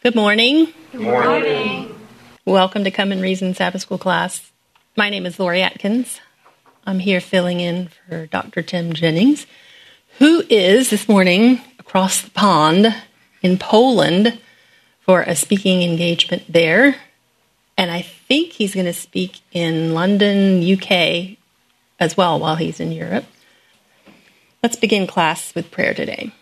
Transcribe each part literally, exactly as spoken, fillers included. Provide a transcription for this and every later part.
Good morning. Good morning. Welcome to Come and Reason Sabbath School class. My name is Lori Atkins. I'm here filling in for Doctor Tim Jennings, who is this morning across the pond in Poland for a speaking engagement there. And I think he's going to speak in London, U K as well while he's in Europe. Let's begin class with prayer today.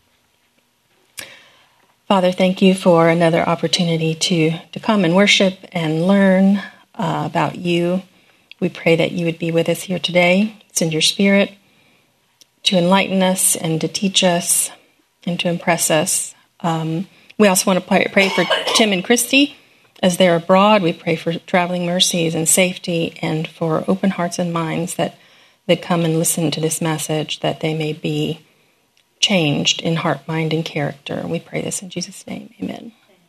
Father, thank you for another opportunity to, to come and worship and learn uh, about you. We pray that you would be with us here today. Send your Spirit to enlighten us and to teach us and to impress us. Um, we also want to pray, pray for Tim and Christy as they're abroad. We pray for traveling mercies and safety and for open hearts and minds that, that come and listen to this message, that they may be changed in heart, mind, and character. We pray this in Jesus' name. Amen.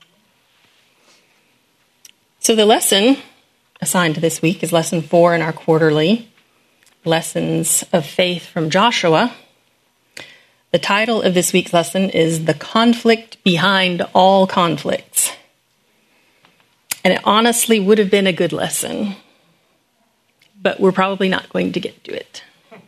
So the lesson assigned to this week is lesson four in our quarterly Lessons of Faith from Joshua. The title of this week's lesson is The Conflict Behind All Conflicts. And it honestly would have been a good lesson, but we're probably not going to get to it.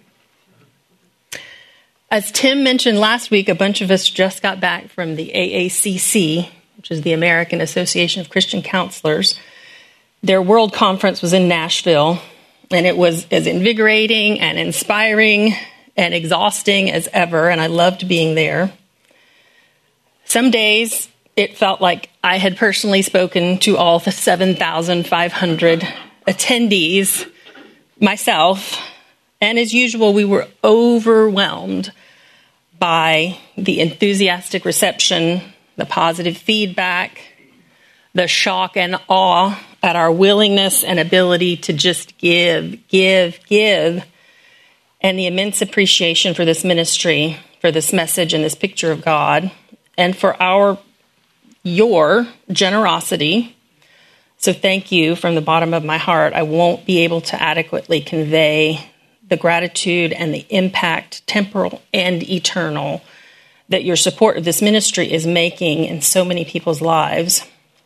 As Tim mentioned last week, a bunch of us just got back from the A A C C, which is the American Association of Christian Counselors. Their world conference was in Nashville, and it was as invigorating and inspiring and exhausting as ever, and I loved being there. Some days it felt like I had personally spoken to all the seven thousand five hundred attendees myself. And as usual, we were overwhelmed by the enthusiastic reception, the positive feedback, the shock and awe at our willingness and ability to just give, give, give, and the immense appreciation for this ministry, for this message and this picture of God, and for our, your generosity. So thank you from the bottom of my heart. I won't be able to adequately convey the gratitude and the impact, temporal and eternal, that your support of this ministry is making in so many people's lives.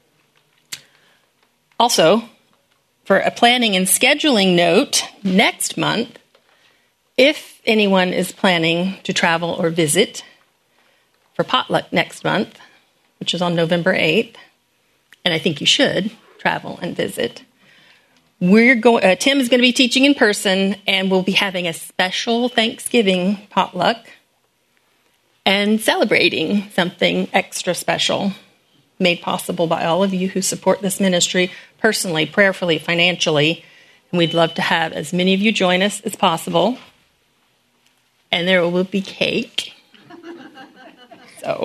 Also, for a planning and scheduling note, next month, if anyone is planning to travel or visit for potluck next month, which is on November eighth, and I think you should travel and visit, We're going. Uh, Tim is going to be teaching in person, and we'll be having a special Thanksgiving potluck and celebrating something extra special made possible by all of you who support this ministry personally, prayerfully, financially. And we'd love to have as many of you join us as possible. And there will be cake. So,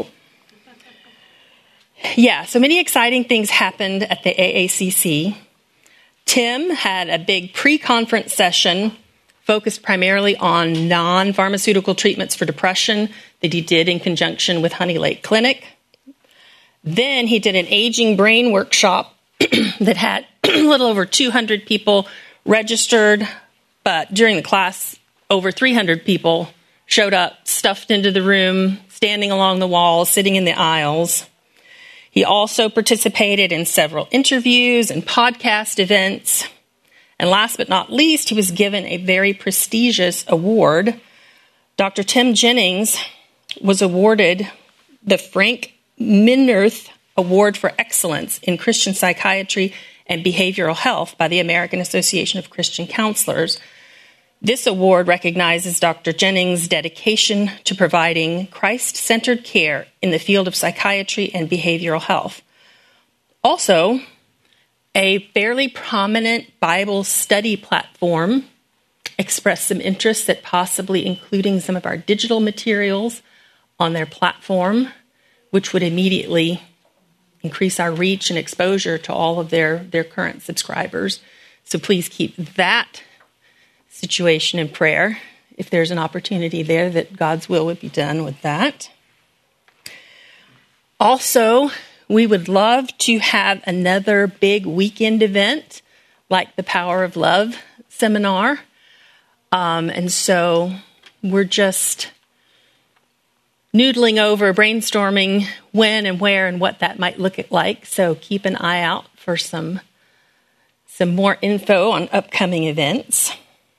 yeah, so many exciting things happened at the A A C C. Tim had a big pre-conference session focused primarily on non-pharmaceutical treatments for depression that he did in conjunction with Honey Lake Clinic. Then he did an aging brain workshop that had a little over two hundred people registered, but during the class, over three hundred people showed up, stuffed into the room, standing along the walls, sitting in the aisles. He also participated in several interviews and podcast events. And last but not least, he was given a very prestigious award. Doctor Tim Jennings was awarded the Frank Minirth Award for Excellence in Christian Psychiatry and Behavioral Health by the American Association of Christian Counselors. This award recognizes Doctor Jennings' dedication to providing Christ-centered care in the field of psychiatry and behavioral health. Also, a fairly prominent Bible study platform expressed some interest at possibly including some of our digital materials on their platform, which would immediately increase our reach and exposure to all of their, their current subscribers. So please keep that situation in prayer, if there's an opportunity there that God's will would be done with that. Also, we would love to have another big weekend event like the Power of Love seminar. Um, and so we're just noodling over, brainstorming when and where and what that might look like. So keep an eye out for some, some more info on upcoming events.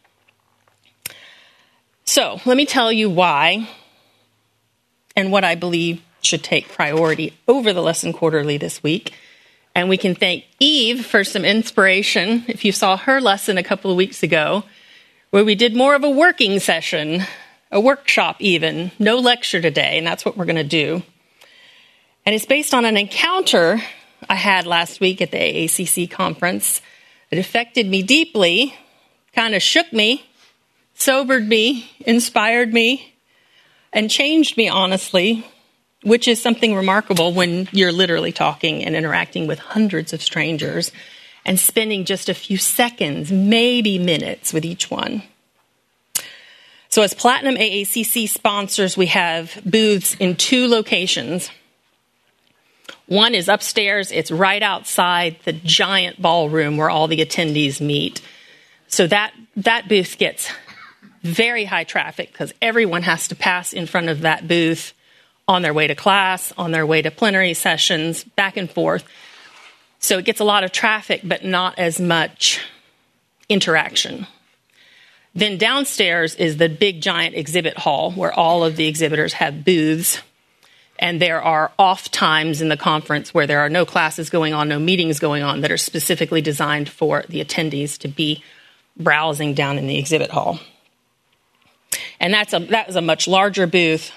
So let me tell you why and what I believe should take priority over the Lesson Quarterly this week. And we can thank Eve for some inspiration. If you saw her lesson a couple of weeks ago, where we did more of a working session, a workshop even, no lecture today, and that's what we're going to do. And it's based on an encounter I had last week at the A A C C conference. It affected me deeply, kind of shook me, sobered me, inspired me, and changed me, honestly, which is something remarkable when you're literally talking and interacting with hundreds of strangers and spending just a few seconds, maybe minutes with each one. So as Platinum A A C C sponsors, we have booths in two locations. One is upstairs. It's right outside the giant ballroom where all the attendees meet. So that, that booth gets very high traffic because everyone has to pass in front of that booth on their way to class, on their way to plenary sessions, back and forth. So it gets a lot of traffic, but not as much interaction. Then downstairs is the big giant exhibit hall where all of the exhibitors have booths. And there are off times in the conference where there are no classes going on, no meetings going on that are specifically designed for the attendees to be browsing down in the exhibit hall. And that's a, that was a much larger booth.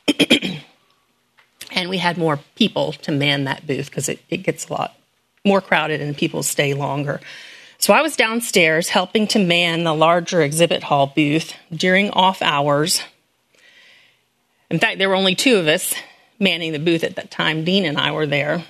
And we had more people to man that booth because it, it gets a lot more crowded and people stay longer. So I was downstairs helping to man the larger exhibit hall booth during off hours. In fact, there were only two of us manning the booth at that time. Dean and I were there.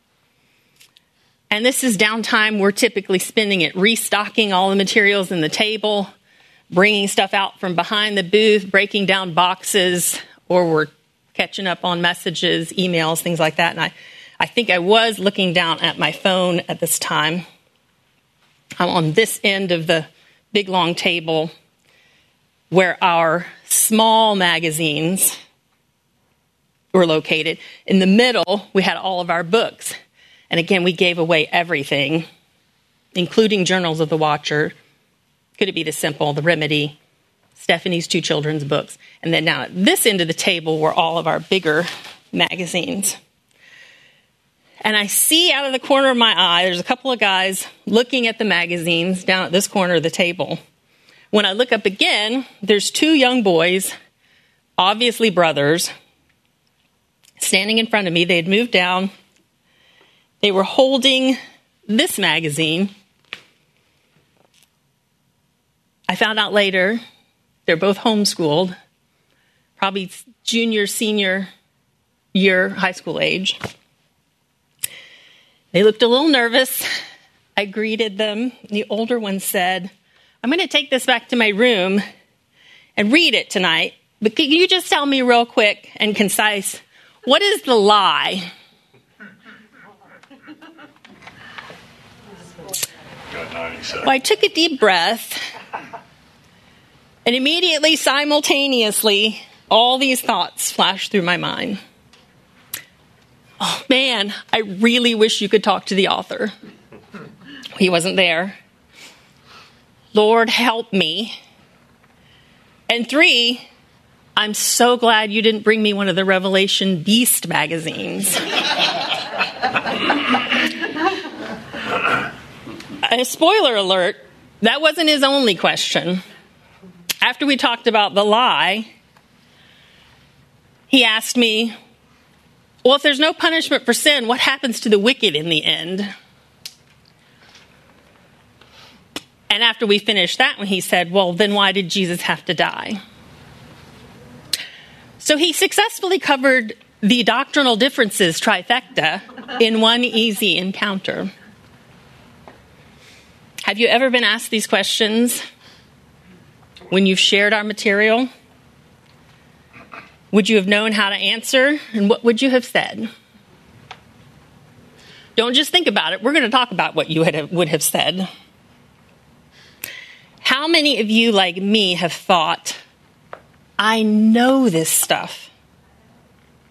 And this is downtime we're typically spending it restocking all the materials in the table, bringing stuff out from behind the booth, breaking down boxes, or we're catching up on messages, emails, things like that. And I, I think I was looking down at my phone at this time. I'm on this end of the big, long table where our small magazines were located. In the middle, we had all of our books. And again, we gave away everything, including Journals of the Watcher. Could It Be This Simple, The Remedy, Stephanie's two children's books. And then now at this end of the table were all of our bigger magazines. And I see out of the corner of my eye, there's a couple of guys looking at the magazines down at this corner of the table. When I look up again, there's two young boys, obviously brothers, standing in front of me. They had moved down. They were holding this magazine. I found out later they're both homeschooled, probably junior, senior year, high school age. They looked a little nervous. I greeted them. The older one said, I'm going to take this back to my room and read it tonight. But can you just tell me real quick and concise, what is the lie? Well, I took a deep breath, and immediately, simultaneously, all these thoughts flashed through my mind. Oh, man, I really wish you could talk to the author. He wasn't there. Lord, help me. And three, I'm so glad you didn't bring me one of the Revelation Beast magazines. A spoiler alert, that wasn't his only question. After we talked about the lie, he asked me, well, if there's no punishment for sin, what happens to the wicked in the end? And after we finished that one, he said, well, then why did Jesus have to die? So he successfully covered the doctrinal differences trifecta in one easy encounter. Have you ever been asked these questions when you've shared our material? Would you have known how to answer? And what would you have said? Don't just think about it. We're going to talk about what you would have said. How many of you, like me, have thought, I know this stuff,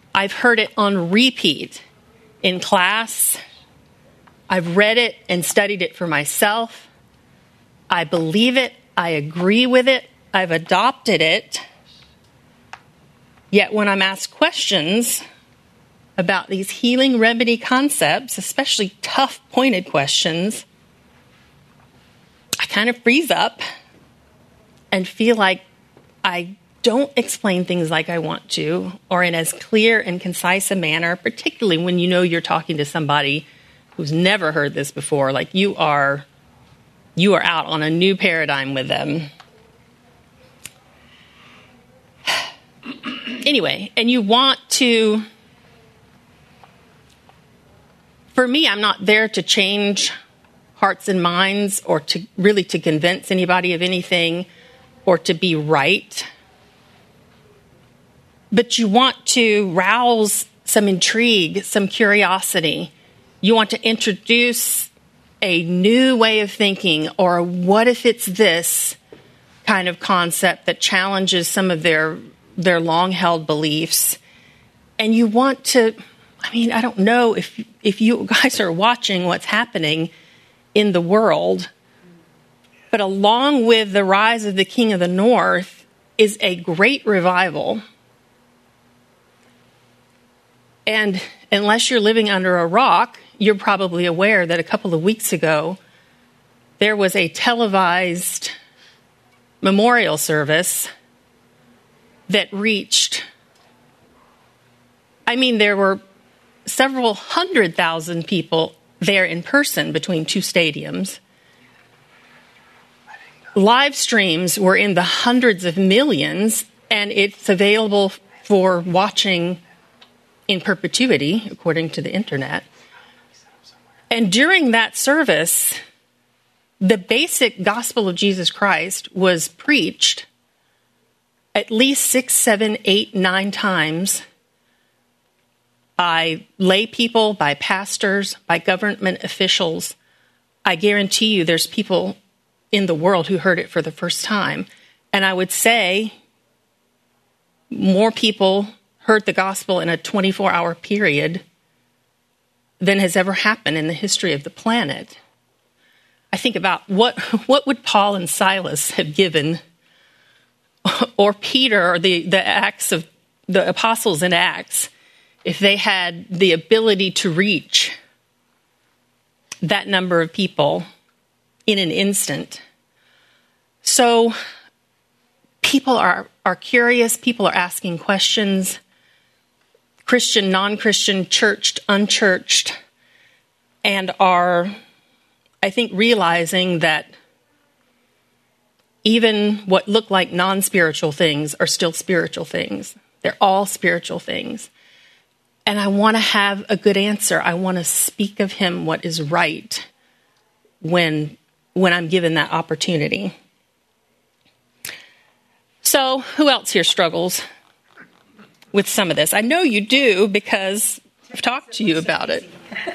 I've heard it on repeat in class. I've read it and studied it for myself. I believe it. I agree with it. I've adopted it. Yet when I'm asked questions about these healing remedy concepts, especially tough, pointed questions, I kind of freeze up and feel like I don't explain things like I want to, or in as clear and concise a manner, particularly when you know you're talking to somebody who's never heard this before, like you are, you are out on a new paradigm with them. Anyway, and you want to, for me, I'm not there to change hearts and minds or to really to convince anybody of anything or to be right. But you want to rouse some intrigue, some curiosity. You want to introduce a new way of thinking, or what if it's this kind of concept that challenges some of their their long-held beliefs. And you want to, I mean, I don't know if if you guys are watching what's happening in the world, but along with the rise of the King of the North is a great revival. And unless you're living under a rock, you're probably aware that a couple of weeks ago, there was a televised memorial service that reached, I mean, there were several hundred thousand people there in person between two stadiums. Live streams were in the hundreds of millions, and it's available for watching in perpetuity, according to the internet. And during that service, the basic gospel of Jesus Christ was preached at least six, seven, eight, nine times by lay people, by pastors, by government officials. I guarantee you there's people in the world who heard it for the first time. And I would say more people heard the gospel in a twenty-four hour period than has ever happened in the history of the planet. I think about what what would Paul and Silas have given, or Peter, or the, the Acts of the apostles in Acts, if they had the ability to reach that number of people in an instant. So people are, are curious, people are asking questions, Christian, non-Christian, churched, unchurched, and are, I think, realizing that even what look like non-spiritual things are still spiritual things. They're all spiritual things. And I want to have a good answer. I want to speak of him what is right when, when I'm given that opportunity. So, who else here struggles with some of this? I know you do because I've talked to you about it.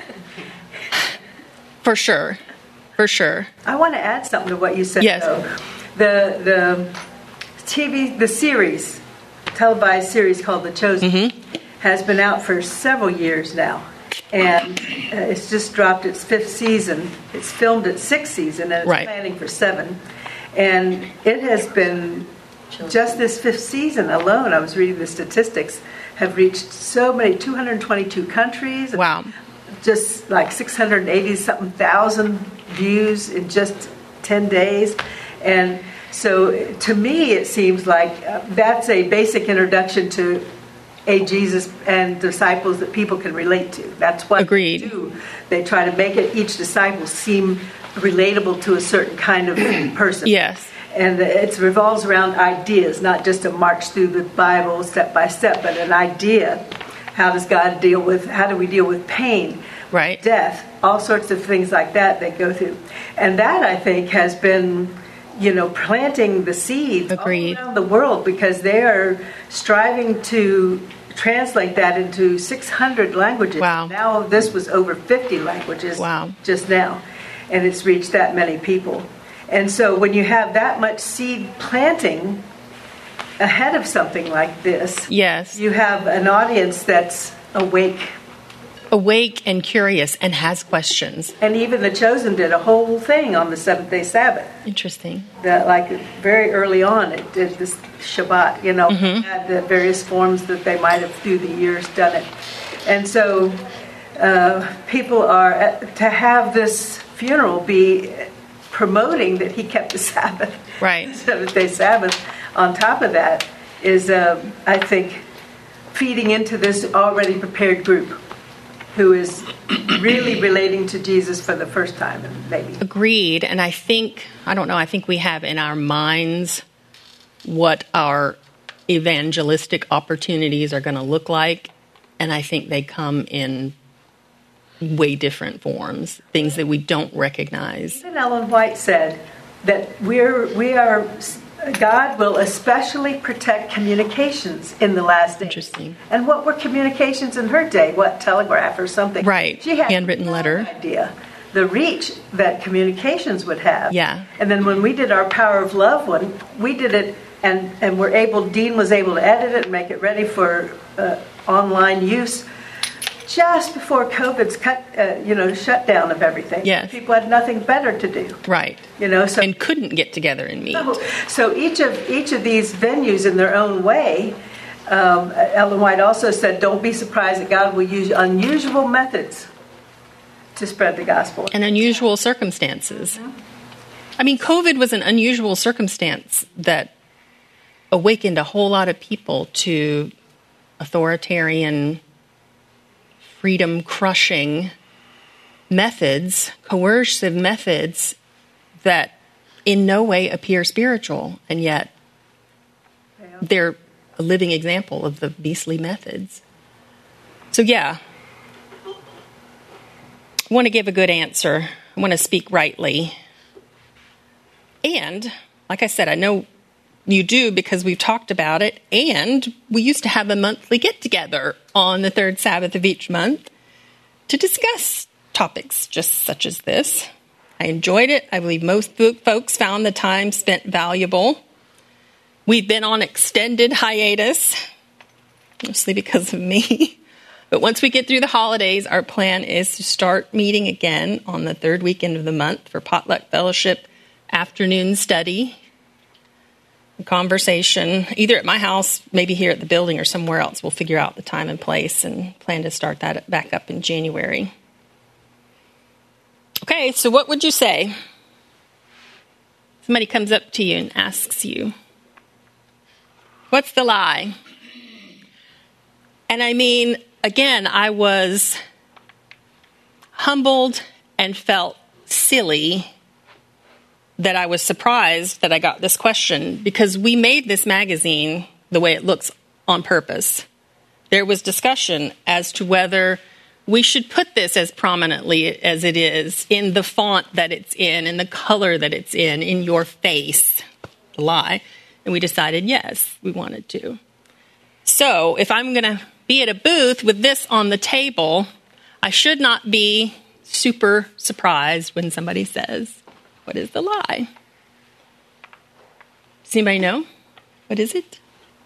For sure. For sure. I want to add something to what you said, yes. though. The the T V, the series, televised series called The Chosen, mm-hmm. has been out for several years now. And uh, it's just dropped its fifth season. It's filmed its sixth season, and it's right. planning for seven. And it has been, just this fifth season alone, I was reading the statistics, have reached so many, two hundred twenty-two countries. Wow. Just like six hundred eighty something thousand views in just ten days. And so to me, it seems like uh, that's a basic introduction to a Jesus and disciples that people can relate to. That's what Agreed. they do. They try to make it, each disciple seem relatable to a certain kind of person. Yes. And it revolves around ideas, not just a march through the Bible step by step, but an idea. How does God deal with, how do we deal with pain, right. death, all sorts of things like that they go through. And that, I think, has been, you know, planting the seeds Agreed. all around the world, because they are striving to translate that into six hundred languages. Wow. Now this was over fifty languages wow. just now, and it's reached that many people. And so when you have that much seed planting, ahead of something like this, yes, you have an audience that's awake. Awake and curious and has questions. And even The Chosen did a whole thing on the seventh-day Sabbath. Interesting. That, like, very early on, it did this Shabbat, you know, mm-hmm. had the various forms that they might have through the years done it. And so uh, people are, to have this funeral be promoting that he kept the Sabbath, right, the seventh-day Sabbath, on top of that is, uh, I think, feeding into this already prepared group who is really relating to Jesus for the first time, maybe. Agreed. And I think, I don't know, I think we have in our minds what our evangelistic opportunities are going to look like. And I think they come in way different forms, things that we don't recognize. Even Ellen White said that we're, we are... God will especially protect communications in the last days. Interesting. And what were communications in her day? What, telegraph or something? Right. She had handwritten no letter. idea the reach that communications would have. Yeah. And then when we did our Power of Love one, we did it, and and we're able. Dean was able to edit it and make it ready for uh, online use. Just before COVID's cut, uh, you know, shutdown of everything. Yes. People had nothing better to do. Right. You know, so and couldn't get together and meet. So, so each of each of these venues, in their own way, um, Ellen White also said, "Don't be surprised that God will use unusual methods to spread the gospel and unusual circumstances." Mm-hmm. I mean, COVID was an unusual circumstance that awakened a whole lot of people to authoritarian, freedom-crushing methods, coercive methods that in no way appear spiritual, and yet they're a living example of the beastly methods. So yeah, I want to give a good answer. I want to speak rightly. And, like I said, I know you do because we've talked about it, and we used to have a monthly get-together on the third Sabbath of each month to discuss topics just such as this. I enjoyed it. I believe most folks found the time spent valuable. We've been on extended hiatus, mostly because of me. But once we get through the holidays, our plan is to start meeting again on the third weekend of the month for Potluck Fellowship afternoon study, conversation, either at my house, maybe here at the building, or somewhere else. We'll figure out the time and place and plan to start that back up in January. Okay, so what would you say? Somebody comes up to you and asks you, what's the lie? And I mean, again, I was humbled and felt silly that I was surprised that I got this question, because we made this magazine the way it looks on purpose. There was discussion as to whether we should put this as prominently as it is, in the font that it's in, in the color that it's in, in your face, the lie. And we decided, yes, we wanted to. So if I'm going to be at a booth with this on the table, I should not be super surprised when somebody says, what is the lie? Does anybody know? What is it?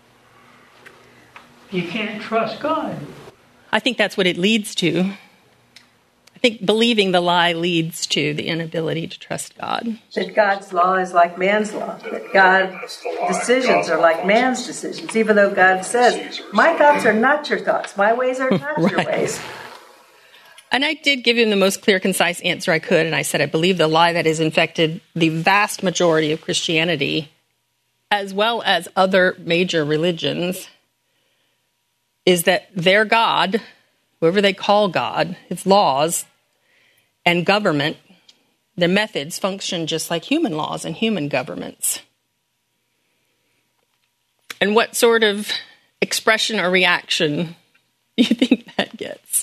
You can't trust God. I think that's what it leads to. I think believing the lie leads to the inability to trust God. That God's law is like man's law. That God's decisions are like man's decisions. Even though God says, my thoughts are not your thoughts. My ways are not right. your ways. And I did give him the most clear, concise answer I could. And I said, I believe the lie that has infected the vast majority of Christianity, as well as other major religions, is that their God, whoever they call God, his laws and government, their methods function just like human laws and human governments. And what sort of expression or reaction do you think that gets?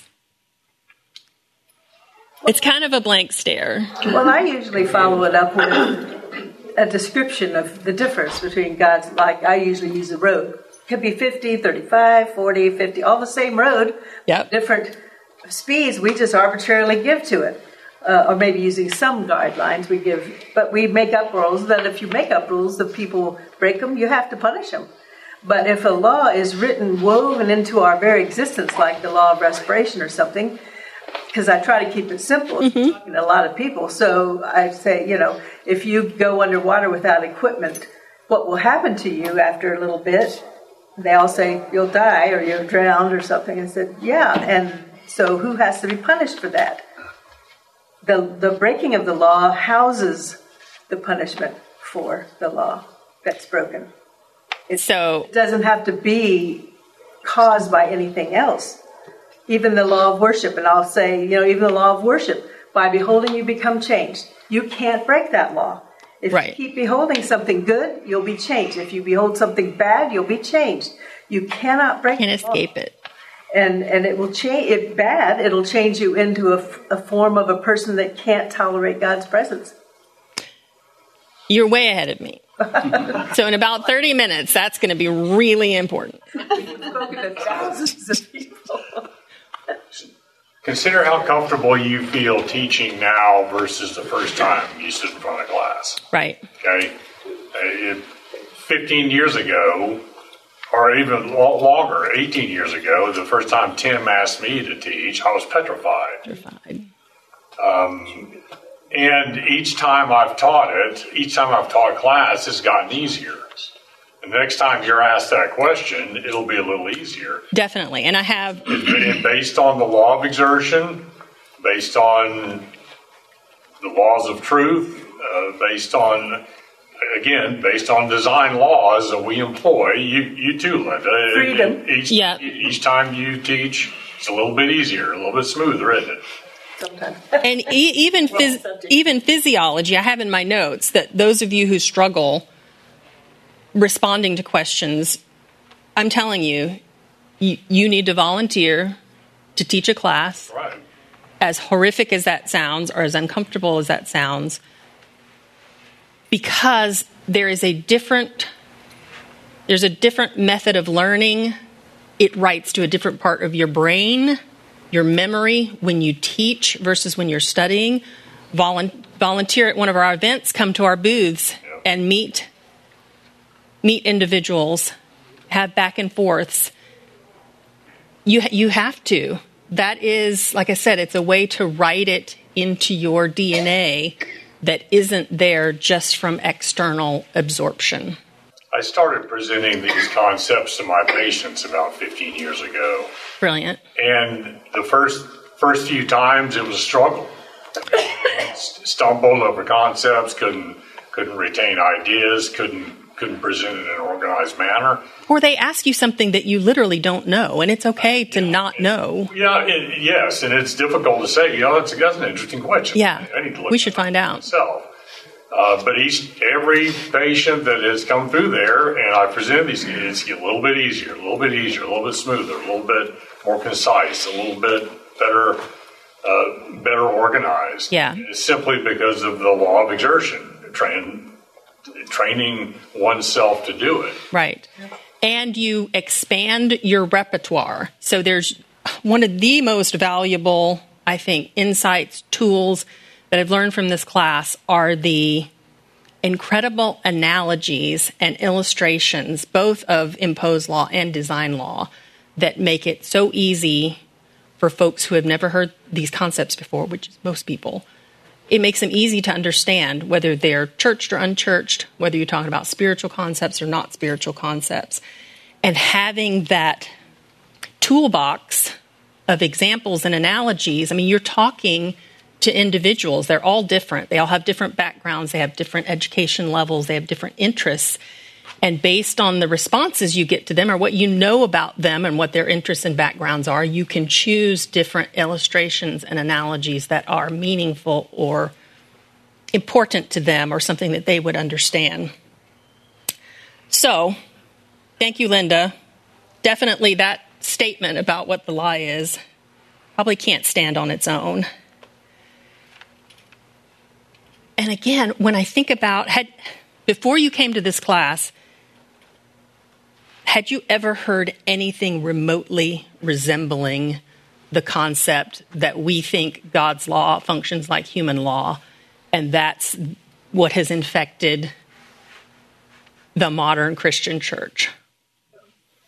It's kind of a blank stare. Well, I usually follow it up with a description of the difference between God's, like I usually use the road. It could be fifty, thirty-five, forty, fifty, all the same road, yep. different speeds we just arbitrarily give to it. Uh, or maybe using some guidelines we give, but we make up rules that if you make up rules, the people break them, you have to punish them. But if a law is written, woven into our very existence, like the law of respiration or something, because I try to keep it simple, mm-hmm. talking to a lot of people. So I say, you know, if you go underwater without equipment, what will happen to you after a little bit? They all say, you'll die or you're drowned or something. I said, yeah. And so who has to be punished for that? The, the breaking of the law houses the punishment for the law that's broken. It, so, it doesn't have to be caused by anything else. Even the law of worship, and I'll say, you know, even the law of worship, by beholding you become changed. You can't break that law. If right. you keep beholding something good, you'll be changed. If you behold something bad, you'll be changed. You cannot break Can't the law. escape it. And and it will change. If bad, it'll change you into a, a form of a person that can't tolerate God's presence. You're way ahead of me. So in about thirty minutes, that's going to be really important. We've spoken to thousands of people. Consider how comfortable you feel teaching now versus the first time you stood in front of class. Right. Okay. Uh, fifteen years ago, or even longer, eighteen years ago, the first time Tim asked me to teach, I was petrified. Petrified. Um, and each time I've taught it, each time I've taught class, it's gotten easier. And the next time you're asked that question, it'll be a little easier. Definitely. And I have... And based on the law of exertion, based on the laws of truth, uh, based on... Again, based on design laws that we employ, you, you too, Linda. Freedom. Each, yeah. each time you teach, it's a little bit easier, a little bit smoother, isn't it? Sometimes. And e- even phys- even physiology, I have in my notes that those of you who struggle responding to questions, I'm telling you, you, you need to volunteer to teach a class. Right. As horrific as that sounds, or as uncomfortable as that sounds, because there is a different, there's a different method of learning. It writes to a different part of your brain, your memory, when you teach versus when you're studying. Volun- volunteer at one of our events, come to our booths yeah. and meet meet individuals, have back and forths. You you have to. That is, like I said, it's a way to write it into your D N A that isn't there just from external absorption. I started presenting these concepts to my patients about fifteen years ago. Brilliant. And the first first few times it was a struggle. Stumbled over concepts, couldn't couldn't retain ideas, couldn't couldn't present it in an organized manner. Or they ask you something that you literally don't know, and it's okay to yeah, not know. Yeah, it, yes, and it's difficult to say, you know, that's, that's an interesting question. Yeah, I need to look we should find out. Myself. Uh, but each every patient that has come through there, and I present these, it's a little bit easier, a little bit easier, a little bit smoother, a little bit more concise, a little bit better, uh, better organized. Yeah, it's simply because of the law of exertion, train, training oneself to do it. Right, and you expand your repertoire. So there's one of the most valuable, I think, insights, tools that I've learned from this class are the incredible analogies and illustrations, both of imposed law and design law, that make it so easy for folks who have never heard these concepts before, which is most people. It makes them easy to understand, whether they're churched or unchurched, whether you're talking about spiritual concepts or not spiritual concepts. And having that toolbox of examples and analogies, I mean, you're talking to individuals. They're all different. They all have different backgrounds. They have different education levels. They have different interests. And based on the responses you get to them or what you know about them and what their interests and backgrounds are, you can choose different illustrations and analogies that are meaningful or important to them or something that they would understand. So, thank you, Linda. Definitely that statement about what the lie is probably can't stand on its own. And again, when I think about, had before you came to this class, had you ever heard anything remotely resembling the concept that we think God's law functions like human law, and that's what has infected the modern Christian church?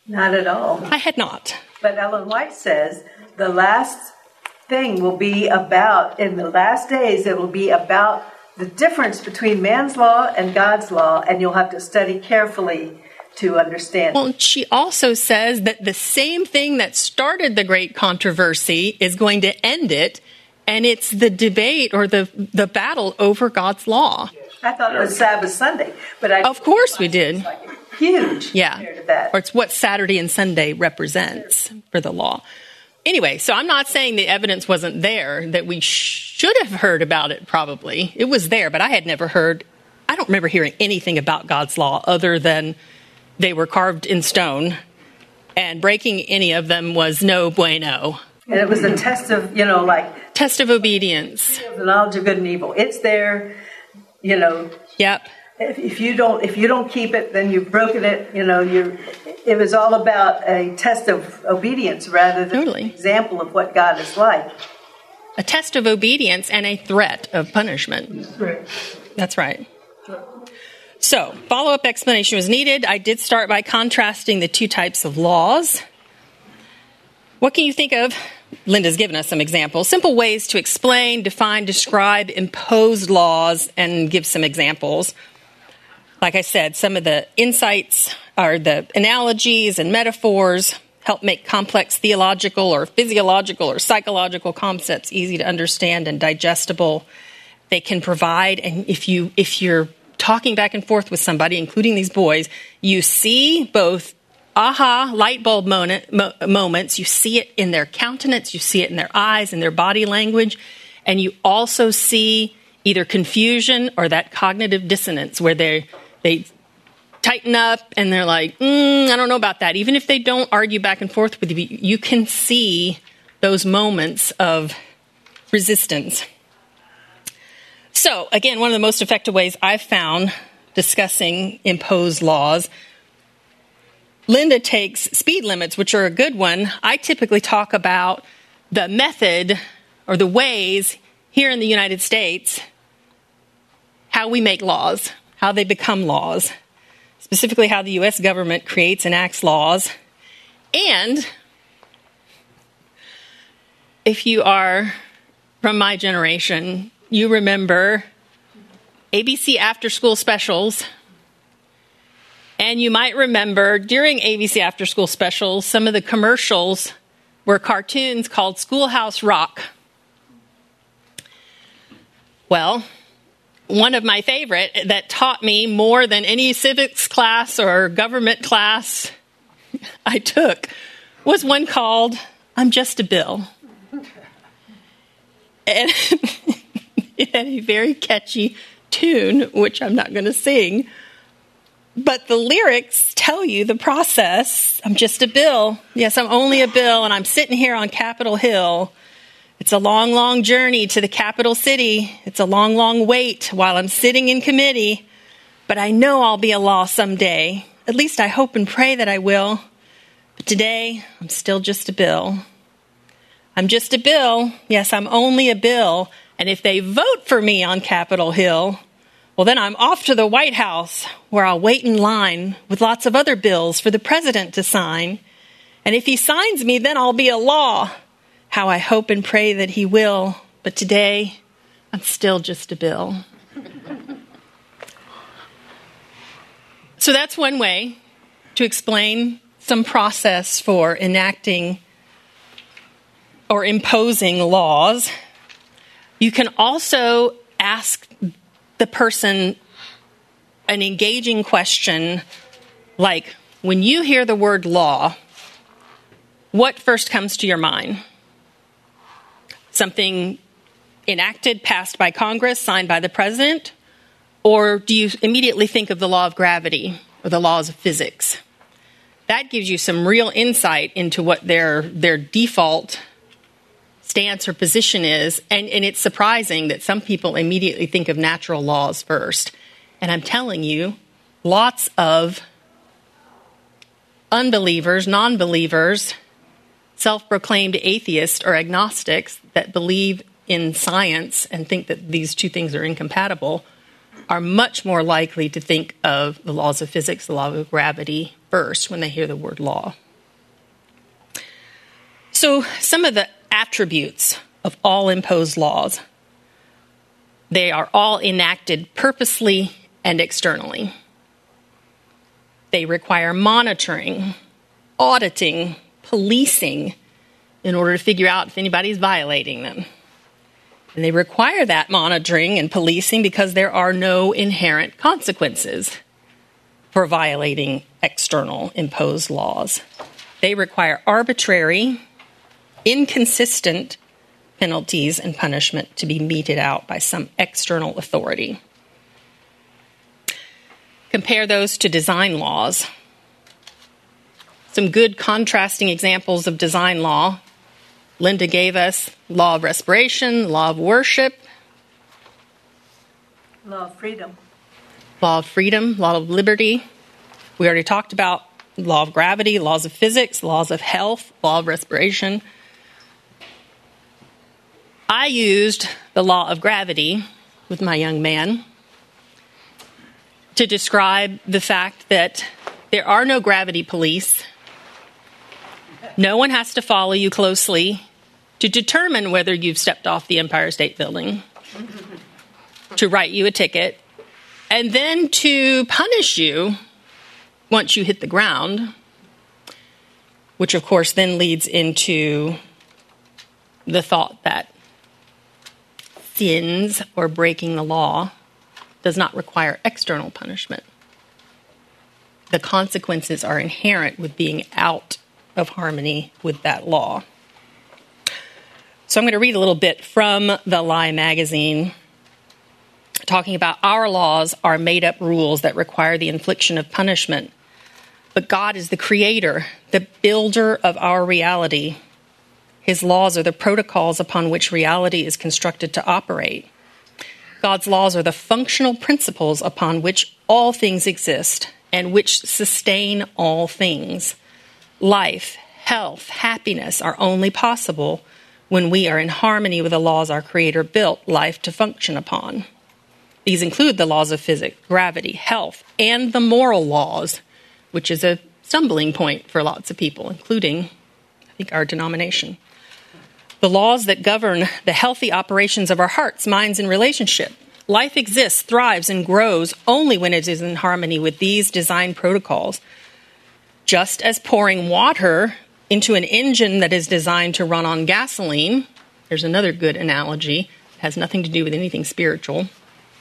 Not at all. I had not. But Ellen White says the last thing will be about, in the last days, it will be about the difference between man's law and God's law, and you'll have to study carefully to understand. Well, she also says that the same thing that started the great controversy is going to end it, and it's the debate or the, the battle over God's law. I thought it was Sabbath Sunday, but I... Of course we did. Like huge yeah. compared to that. Or it's what Saturday and Sunday represents for the law. Anyway, so I'm not saying the evidence wasn't there, that we should have heard about it probably. It was there, but I had never heard, I don't remember hearing anything about God's law other than they were carved in stone, and breaking any of them was no bueno. And it was a test of, you know, like... Test of obedience. The knowledge of good and evil. It's there, you know. Yep. If, if you don't, if you don't keep it, then you've broken it. You know, you're. It was all about a test of obedience rather than totally. An example of what God is like. A test of obedience and a threat of punishment. Right. That's right. So, follow-up explanation was needed. I did start by contrasting the two types of laws. What can you think of? Linda's given us some examples. Simple ways to explain, define, describe, impose laws, and give some examples. Like I said, some of the insights are the analogies and metaphors help make complex theological or physiological or psychological concepts easy to understand and digestible. They can provide, and if you if you're talking back and forth with somebody, including these boys, you see both aha, light bulb moment, mo- moments. You see it in their countenance, you see it in their eyes, in their body language, and you also see either confusion or that cognitive dissonance where they they tighten up and they're like, mm, I don't know about that. Even if they don't argue back and forth with you, you can see those moments of resistance. So, again, one of the most effective ways I've found discussing imposed laws, Linda takes speed limits, which are a good one. I typically talk about the method or the ways here in the United States, how we make laws, how they become laws, specifically how the U S government creates and enacts laws. And if you are from my generation, you remember A B C After School Specials. And you might remember during A B C After School Specials, some of the commercials were cartoons called Schoolhouse Rock. Well, one of my favorite that taught me more than any civics class or government class I took was one called I'm Just a Bill. And it had a very catchy tune, which I'm not going to sing. But the lyrics tell you the process. I'm just a bill. Yes, I'm only a bill, and I'm sitting here on Capitol Hill. It's a long, long journey to the capital city. It's a long, long wait while I'm sitting in committee. But I know I'll be a law someday. At least I hope and pray that I will. But today, I'm still just a bill. I'm just a bill. Yes, I'm only a bill. And if they vote for me on Capitol Hill, well, then I'm off to the White House, where I'll wait in line with lots of other bills for the president to sign. And if he signs me, then I'll be a law. How I hope and pray that he will. But today, I'm still just a bill. So that's one way to explain some process for enacting or imposing laws. You can also ask the person an engaging question like, when you hear the word law, what first comes to your mind? Something enacted, passed by Congress, signed by the president? Or do you immediately think of the law of gravity or the laws of physics? That gives you some real insight into what their their default stance or position is. And, and it's surprising that some people immediately think of natural laws first. And I'm telling you, lots of unbelievers, non-believers, self-proclaimed atheists or agnostics that believe in science and think that these two things are incompatible are much more likely to think of the laws of physics, the law of gravity first when they hear the word law. So some of the attributes of all imposed laws, they are all enacted purposely and externally. They require monitoring, auditing, policing in order to figure out if anybody's violating them. And they require that monitoring and policing because there are no inherent consequences for violating external imposed laws. They require arbitrary, inconsistent penalties and punishment to be meted out by some external authority. Compare those to design laws. Some good contrasting examples of design law. Linda gave us law of respiration, law of worship. Law of freedom. Law of freedom, law of liberty. We already talked about law of gravity, laws of physics, laws of health, law of respiration. I used the law of gravity with my young man to describe the fact that there are no gravity police. No one has to follow you closely to determine whether you've stepped off the Empire State Building, to write you a ticket, and then to punish you once you hit the ground, which of course then leads into the thought that sins or breaking the law does not require external punishment. The consequences are inherent with being out of harmony with that law. So I'm going to read a little bit from the Lie magazine, talking about our laws are made-up rules that require the infliction of punishment. But God is the creator, the builder of our reality. His laws are the protocols upon which reality is constructed to operate. God's laws are the functional principles upon which all things exist and which sustain all things. Life, health, happiness are only possible when we are in harmony with the laws our Creator built life to function upon. These include the laws of physics, gravity, health, and the moral laws, which is a stumbling point for lots of people, including, I think, our denomination. The laws that govern the healthy operations of our hearts, minds, and relationship. Life exists, thrives, and grows only when it is in harmony with these design protocols. Just as pouring water into an engine that is designed to run on gasoline, there's another good analogy, it has nothing to do with anything spiritual.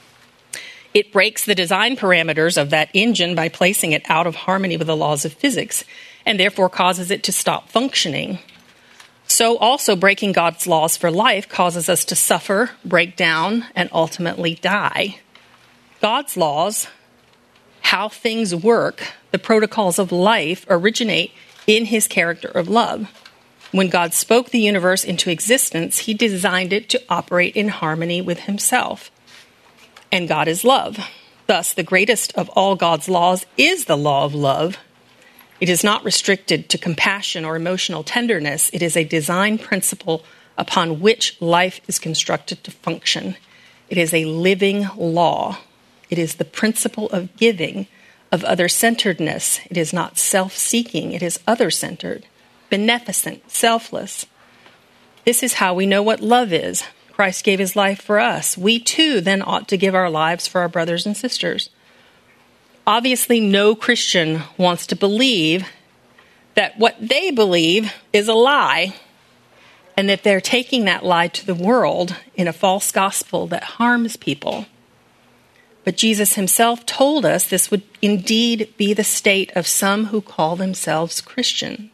It breaks the design parameters of that engine by placing it out of harmony with the laws of physics, and therefore causes it to stop functioning. So also breaking God's laws for life causes us to suffer, break down, and ultimately die. God's laws, how things work, the protocols of life, originate in his character of love. When God spoke the universe into existence, he designed it to operate in harmony with himself. And God is love. Thus, the greatest of all God's laws is the law of love. It is not restricted to compassion or emotional tenderness. It is a design principle upon which life is constructed to function. It is a living law. It is the principle of giving, of other-centeredness. It is not self-seeking. It is other-centered, beneficent, selfless. This is how we know what love is. Christ gave his life for us. We too then ought to give our lives for our brothers and sisters. Obviously, no Christian wants to believe that what they believe is a lie, and that they're taking that lie to the world in a false gospel that harms people. But Jesus himself told us this would indeed be the state of some who call themselves Christians.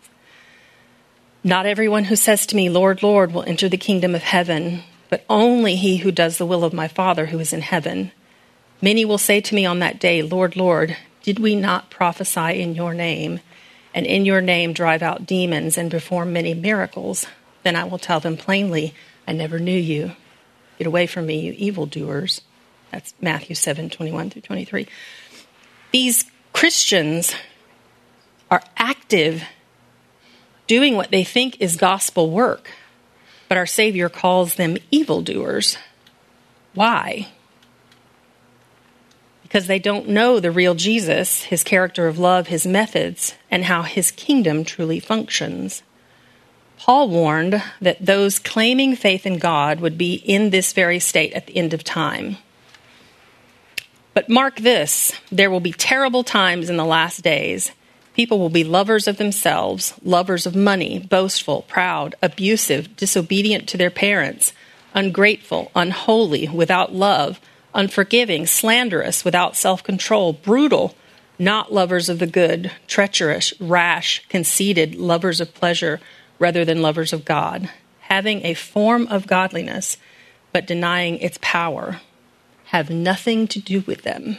Not everyone who says to me, Lord, Lord, will enter the kingdom of heaven, but only he who does the will of my Father who is in heaven. Many will say to me on that day, Lord, Lord, did we not prophesy in your name, and in your name drive out demons and perform many miracles? Then I will tell them plainly, I never knew you. Get away from me, you evildoers. That's Matthew seven, twenty-one through twenty-three. These Christians are active, doing what they think is gospel work, but our Savior calls them evildoers. Why? because they don't know the real Jesus, his character of love, his methods, and how his kingdom truly functions. Paul warned that those claiming faith in God would be in this very state at the end of time. But mark this, there will be terrible times in the last days. People will be lovers of themselves, lovers of money, boastful, proud, abusive, disobedient to their parents, ungrateful, unholy, without love, unforgiving, slanderous, without self-control, brutal, not lovers of the good, treacherous, rash, conceited, lovers of pleasure rather than lovers of God, having a form of godliness but denying its power, have nothing to do with them.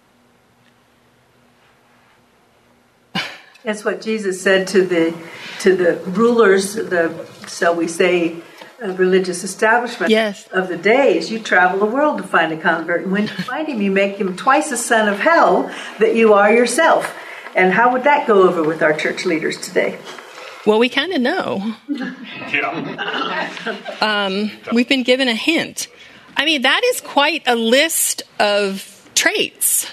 That's what Jesus said to the to the rulers, the shall we say, uh, religious establishment Yes. of the days. You travel the world to find a convert, and when you find him, you make him twice the son of hell that you are yourself. And how would that go over with our church leaders today? Well, we kind of know. Yeah. Um, we've been given a hint. I mean, that is quite a list of traits.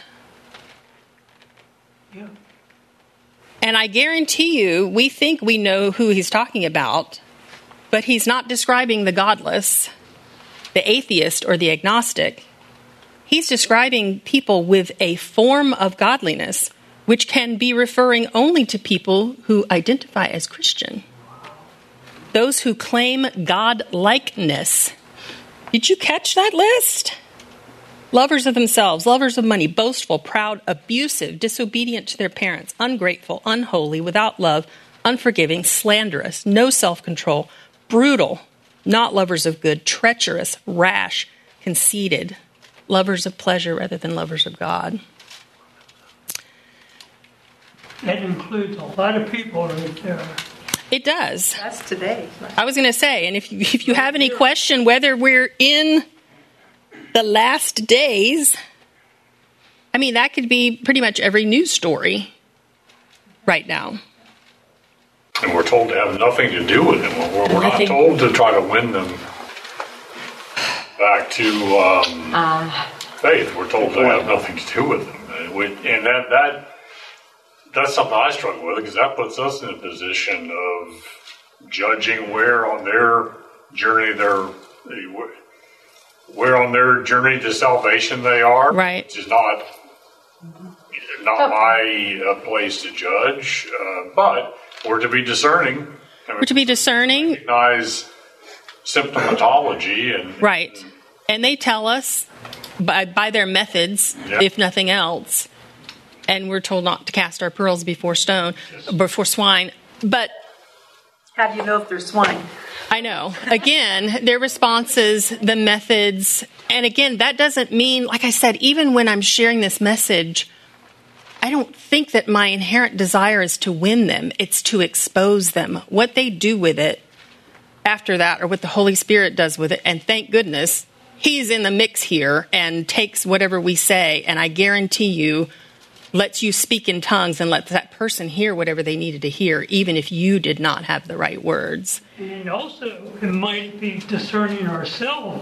Yeah. And I guarantee you, we think we know who he's talking about, but he's not describing the godless, the atheist, or the agnostic. He's describing people with a form of godliness, which can be referring only to people who identify as Christian. Those who claim God-likeness. Did you catch that list? Lovers of themselves, lovers of money, boastful, proud, abusive, disobedient to their parents, ungrateful, unholy, without love, unforgiving, slanderous, no self-control, brutal, not lovers of good, treacherous, rash, conceited, lovers of pleasure rather than lovers of God. That includes a lot of people right there. It does. That's today. I was going to say, and if you, if you have any question whether we're in the last days, I mean, that could be pretty much every news story right now. And we're told to have nothing to do with them. We're, we're not Nothing. told to try to win them back to um, Uh, faith. We're told to have nothing to do with them. And, we, and that, that that's something I struggle with, because that puts us in a position of judging where on their journey they're where on their journey to salvation they are. Right. Which is not not my uh, place to judge, uh, but we're to be discerning. We're to be discerning. Recognize symptomatology and Right. And they tell us by, by their methods, Yeah. if nothing else, and we're told not to cast our pearls before stone, before swine. But How do you know if they're swine? I know, again, their responses, the methods, and again, that doesn't mean, like I said, even when I'm sharing this message, I don't think that my inherent desire is to win them. It's to expose them. What they do with it after that, or what the Holy Spirit does with it, and thank goodness, He's in the mix here and takes whatever we say, and I guarantee you, lets you speak in tongues and lets that person hear whatever they needed to hear, even if you did not have the right words. And also, it might be discerning ourselves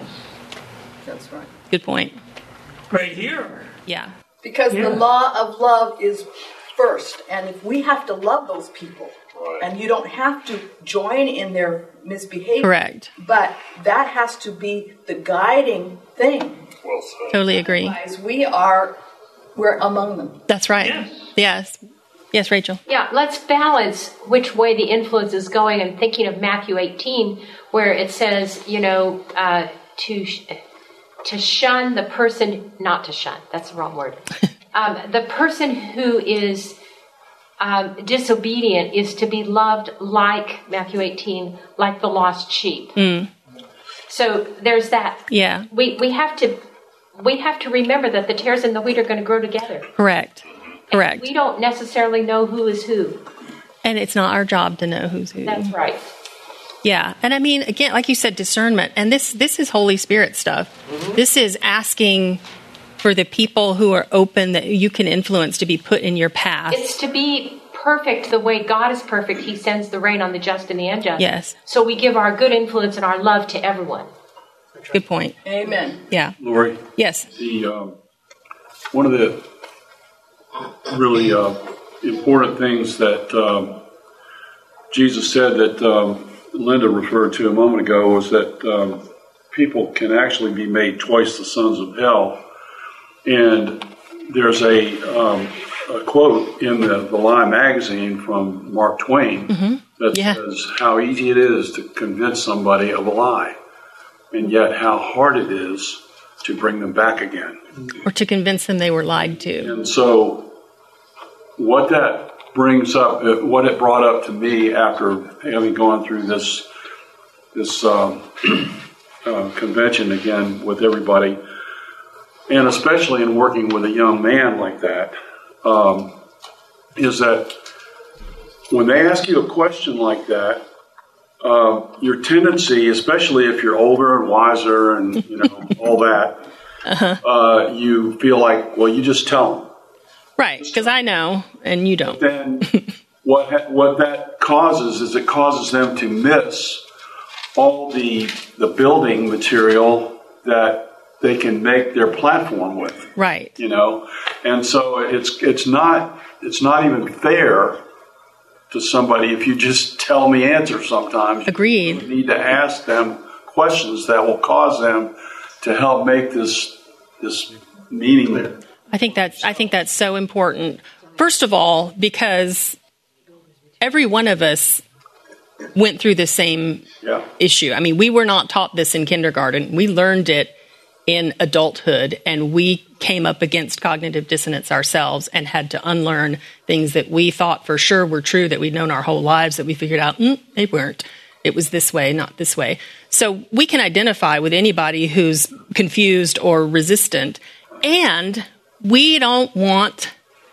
That's right. Good point. right here. Yeah. Because Yeah. the law of love is first. And if we have to love those people, Right. and you don't have to join in their misbehavior. Correct. But that has to be the guiding thing. well said. Totally agree. As we are, we're among them. That's right. Yes. Yes. Yes, Rachel. yeah, let's balance which way the influence is going. I'm thinking of Matthew eighteen, where it says, you know, uh, to sh- to shun the person, not to shun, that's the wrong word. um, the person who is um, disobedient is to be loved like, Matthew eighteen, like the lost sheep. Mm. So there's that. Yeah. We we have to we have to remember that the tares and the wheat are going to grow together. Correct. Correct. We don't necessarily know who is who. And it's not our job to know who's who. That's right. Yeah. And I mean, again, like you said, discernment. And this this is Holy Spirit stuff. Mm-hmm. This is asking for the people who are open that you can influence to be put in your path. It's to be perfect the way God is perfect. He sends the rain on the just and the unjust. Yes. So we give our good influence and our love to everyone. Good point. Amen. Yeah. Lori, Yes. the um, one of the really uh, important things that um, Jesus said that um, Linda referred to a moment ago was that um, people can actually be made twice the sons of hell. And there's a, um, a quote in the, the Line magazine from Mark Twain mm-hmm. that yeah. says how easy it is to convince somebody of a lie, and yet how hard it is to bring them back again. Or to convince them they were lied to. And so what that brings up, what it brought up to me after having gone through this this um, uh, convention again with everybody, and especially in working with a young man like that, um, is that when they ask you a question like that, uh, your tendency, especially if you're older and wiser and you know all that, uh-huh. uh, you feel like, well, you just tell them. Right, because I know, and you don't. Then what ha- what that causes is it causes them to miss all the the building material that they can make their platform with. Right. You know, and so it's it's not it's not even fair to somebody if you just tell me answers. Sometimes agreed. You need to ask them questions that will cause them to help make this this meaning there. I think that's I think that's so important. First of all, because every one of us went through the same yeah. issue. I mean, we were not taught this in kindergarten. We learned it in adulthood, and we came up against cognitive dissonance ourselves and had to unlearn things that we thought for sure were true, that we'd known our whole lives, that we figured out mm, they weren't. It was this way, not this way. So we can identify with anybody who's confused or resistant, and we don't want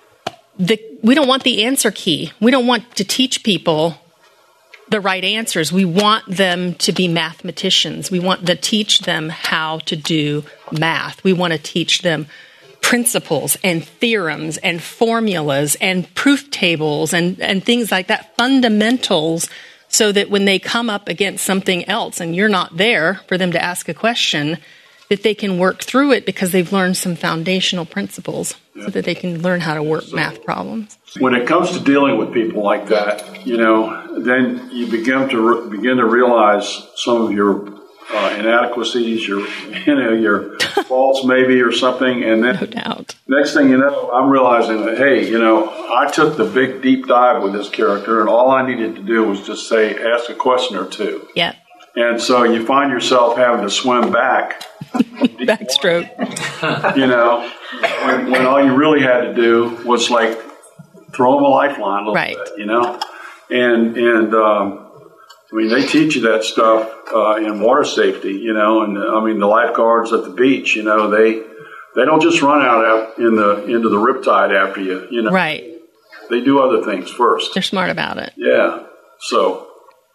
the we don't want the answer key. We don't want to teach people the right answers. We want them to be mathematicians. We want to teach them how to do math. We want to teach them principles and theorems and formulas and proof tables and, and things like that, fundamentals, so that when they come up against something else and you're not there for them to ask a question, that they can work through it because they've learned some foundational principles so that they can learn how to work math problems. When it comes to dealing with people like that, you know, then you begin to re- begin to realize some of your uh, inadequacies, your you know your faults maybe or something, and then no doubt. Next thing you know, I'm realizing that hey, you know, I took the big deep dive with this character, and all I needed to do was just say, ask a question or two. Yeah. And so you find yourself having to swim back. Backstroke. You know, when, when all you really had to do was like throw them a lifeline a little right. bit, you know? And, and um, I mean, they teach you that stuff uh, in water safety, you know, and uh, I mean, the lifeguards at the beach, you know, they they don't just run out, out in the into the riptide after you, you know. Right. They do other things first. They're smart about it. Yeah. So.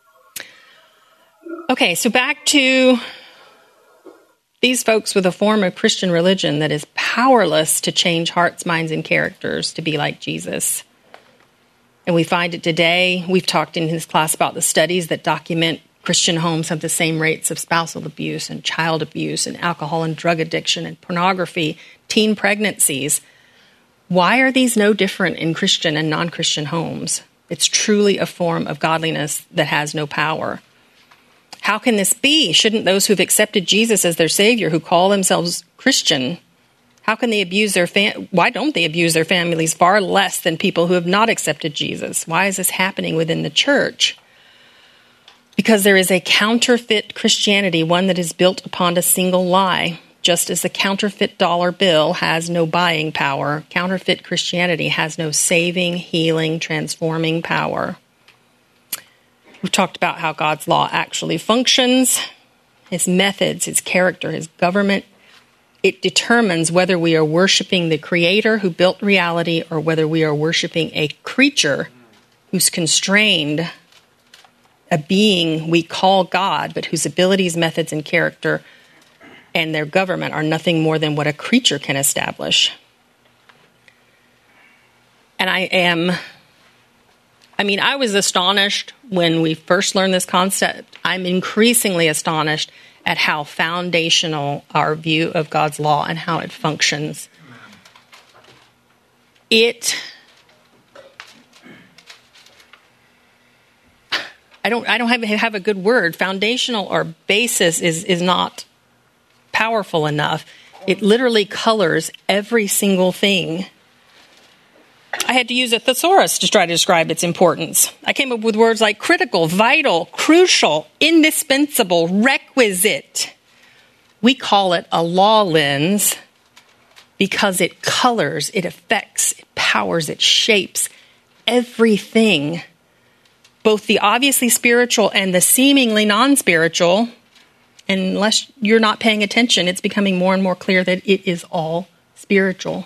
Okay, so back to these folks with a form of Christian religion that is powerless to change hearts, minds, and characters to be like Jesus. And we find it today. We've talked in his class about the studies that document Christian homes have the same rates of spousal abuse and child abuse and alcohol and drug addiction and pornography, teen pregnancies. Why are these no different in Christian and non-Christian homes? It's truly a form of godliness that has no power. How can this be? Shouldn't those who've accepted Jesus as their Savior, who call themselves Christian, how can they abuse their fam- why don't they abuse their families far less than people who have not accepted Jesus? Why is this happening within the church? Because there is a counterfeit Christianity, one that is built upon a single lie. Just as the counterfeit dollar bill has no buying power, counterfeit Christianity has no saving, healing, transforming power. We've talked about how God's law actually functions, his methods, his character, his government. It determines whether we are worshiping the Creator who built reality or whether we are worshiping a creature who's constrained, a being we call God, but whose abilities, methods, and character and their government are nothing more than what a creature can establish. And I am... I mean, I was astonished when we first learned this concept. I'm increasingly astonished at how foundational our view of God's law and how it functions it, I don't, I don't have, have a good word. Foundational or basis is, is not powerful enough. It literally colors every single thing. I had to use a thesaurus to try to describe its importance. I came up with words like critical, vital, crucial, indispensable, requisite. We call it a law lens because it colors, it affects, it powers, it shapes everything, both the obviously spiritual and the seemingly non-spiritual. And unless you're not paying attention, it's becoming more and more clear that it is all spiritual.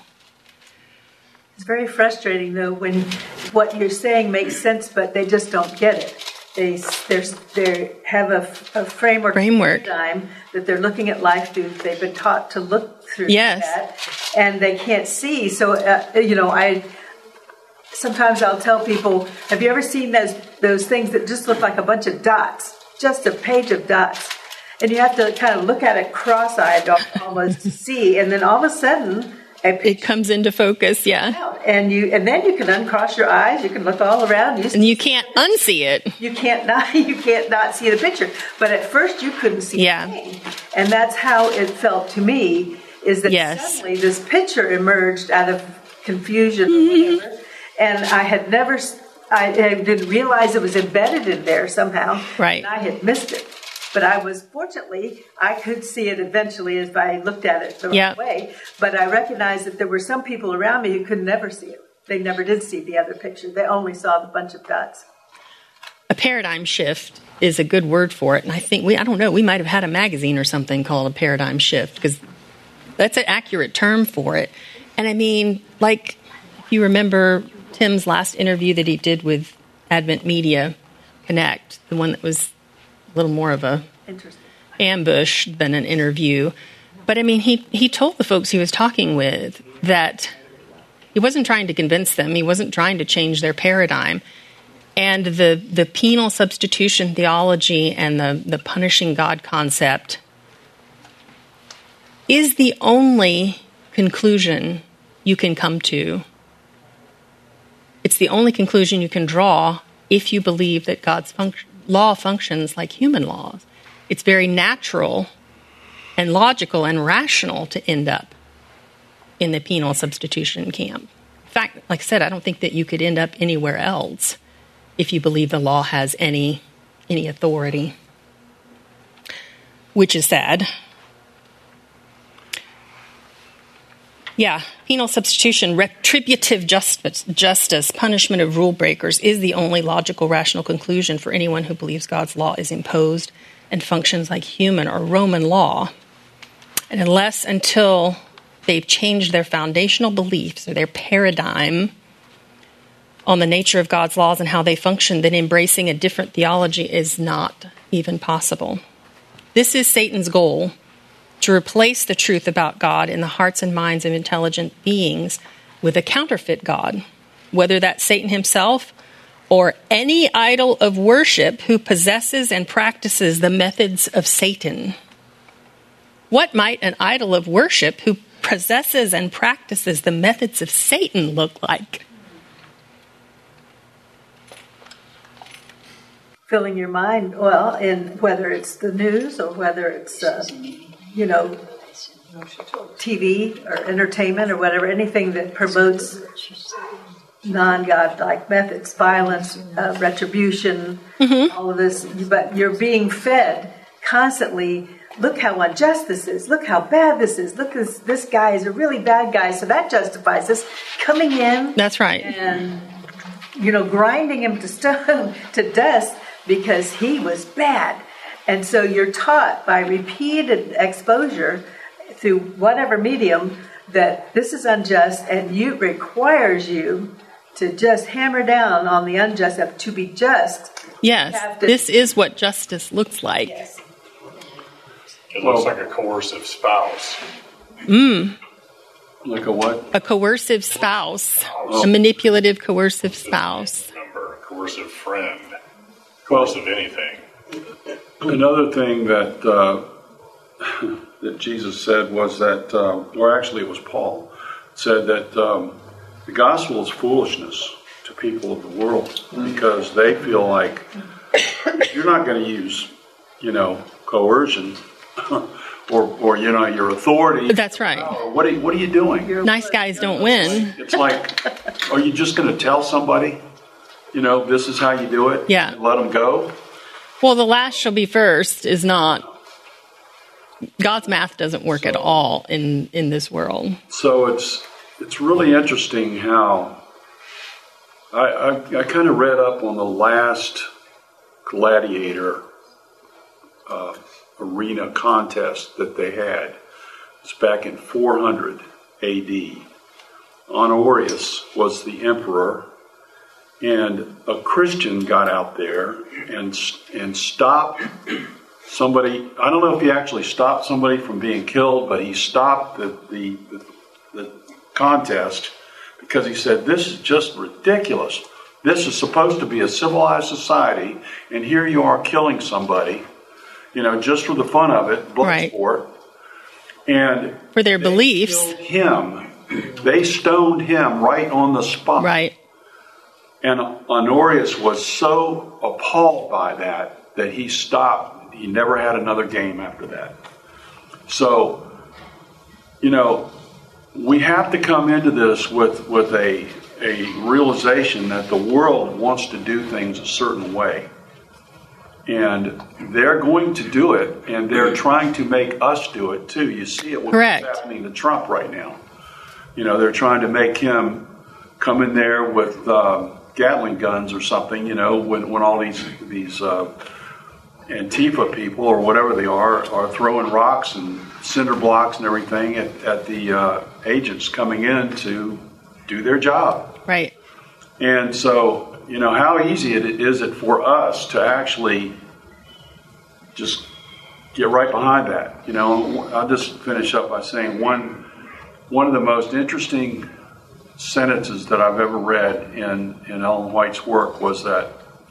It's very frustrating, though, when what you're saying makes sense, but they just don't get it. They they have a, a framework, framework. paradigm that they're looking at life through. They've been taught to look through yes. that, and they can't see. So, uh, you know, I sometimes I'll tell people, have you ever seen those those things that just look like a bunch of dots, just a page of dots? And you have to kind of look at it cross-eyed almost to see, and then all of a sudden, it comes into focus, yeah. And you, and then you can uncross your eyes. You can look all around. You and you can't unsee it. You can't not. You can't not see the picture. But at first, you couldn't see yeah. anything. And that's how it felt to me. Is that yes. suddenly this picture emerged out of confusion, mm-hmm. or whatever, and I had never. I, I didn't realize it was embedded in there somehow. Right. And I had missed it. But I was, fortunately, I could see it eventually if I looked at it the right yep. way. But I recognized that there were some people around me who could never see it. They never did see the other picture. They only saw the bunch of dots. A paradigm shift is a good word for it. And I think, we I don't know, we might have had a magazine or something called a paradigm shift, because that's an accurate term for it. And I mean, like, if you remember Tim's last interview that he did with Advent Media Connect, the one that was a little more of a ambush than an interview. But I mean, he, he told the folks he was talking with that he wasn't trying to convince them. He wasn't trying to change their paradigm. And the, the penal substitution theology and the, the punishing God concept is the only conclusion you can come to. It's the only conclusion you can draw if you believe that God's function law functions like human laws. It's very natural and logical and rational to end up in the penal substitution camp. In fact, like I said, I don't think that you could end up anywhere else if you believe the law has any any authority, which is sad. Yeah, penal substitution, retributive justice, justice, punishment of rule breakers is the only logical, rational conclusion for anyone who believes God's law is imposed and functions like human or Roman law. And unless until they've changed their foundational beliefs or their paradigm on the nature of God's laws and how they function, then embracing a different theology is not even possible. This is Satan's goal, to replace the truth about God in the hearts and minds of intelligent beings with a counterfeit God, whether that's Satan himself or any idol of worship who possesses and practices the methods of Satan. What might an idol of worship who possesses and practices the methods of Satan look like? Filling your mind, well, in whether it's the news or whether it's... Uh, you know, T V or entertainment or whatever, anything that promotes non-God-like methods, violence, uh, retribution, mm-hmm. all of this. But you're being fed constantly, look how unjust this is, look how bad this is, look, this, this guy is a really bad guy, so that justifies this coming in. That's right. And, you know, grinding him to stone, to dust because he was bad. And so you're taught by repeated exposure through whatever medium that this is unjust, and you requires you to just hammer down on the unjust, to be just. Yes, to, this is what justice looks like. Yes. It looks like a coercive spouse. Mm. Like a what? A coercive spouse. Oh. A manipulative, coercive spouse. Remember, a coercive friend. Coercive well, anything. Another thing that uh, that Jesus said was that, uh, or actually it was Paul, said that um, the gospel is foolishness to people of the world because they feel like you're not going to use, you know, coercion or, or you know, your authority. That's right. What are you, what are you doing? Nice guys don't win. It's like, are you just going to tell somebody, you know, this is how you do it? Yeah. And let them go? Well, the last shall be first is not. God's math doesn't work at all in, in this world. So it's it's really interesting how I, I, I kind of read up on the last gladiator uh, arena contest that they had. It's back in four hundred A D. Honorius was the emperor, and a Christian got out there and and stopped somebody. I don't know if he actually stopped somebody from being killed, but he stopped the the, the, the contest because he said, "This is just ridiculous. This is supposed to be a civilized society, and here you are killing somebody, you know, just for the fun of it, blood right. sport." And for their beliefs, killed him. They stoned him right on the spot. Right. And Honorius was so appalled by that that he stopped. He never had another game after that. So, you know, we have to come into this with, with a, a realization that the world wants to do things a certain way. And they're going to do it, and they're trying to make us do it too. You see it with Correct. what's happening to Trump right now. You know, they're trying to make him come in there with uh, Gatling guns or something, you know, when, when all these these uh, Antifa people or whatever they are are throwing rocks and cinder blocks and everything at, at the uh, agents coming in to do their job. Right. And so, you know, how easy it is it for us to actually just get right behind that? You know, I'll just finish up by saying one one of the most interesting sentences that I've ever read in, in Ellen White's work was that